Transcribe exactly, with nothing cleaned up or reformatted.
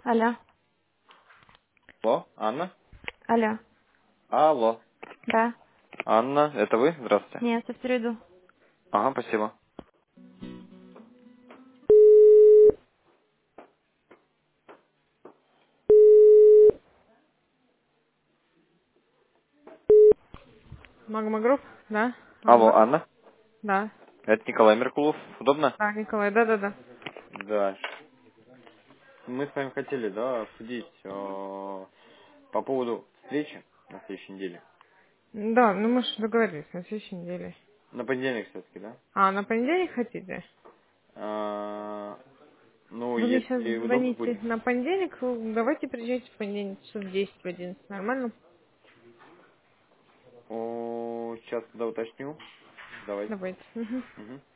Алло. Алло, Анна? Алло. Алло. Да. Анна, это вы? Здравствуйте. Нет, в среду. Ага, спасибо. Магма Групп? Да. Алло, Алло. Анна? Да. Это Николай Меркулов. Удобно? Да, Николай, да-да-да. Да. Мы с вами хотели, да, обсудить э, по поводу встречи на следующей неделе. Да, ну мы же договорились на следующей неделе. На понедельник все-таки, да? А, на понедельник хотите? А, ну, Вы мне сейчас если удобно звоните будет. на понедельник, вы давайте приезжайте в понедельник часов в десять, в одиннадцать. Нормально? О, сейчас, когда уточню. Давайте. Давайте. Мгм. Мгм.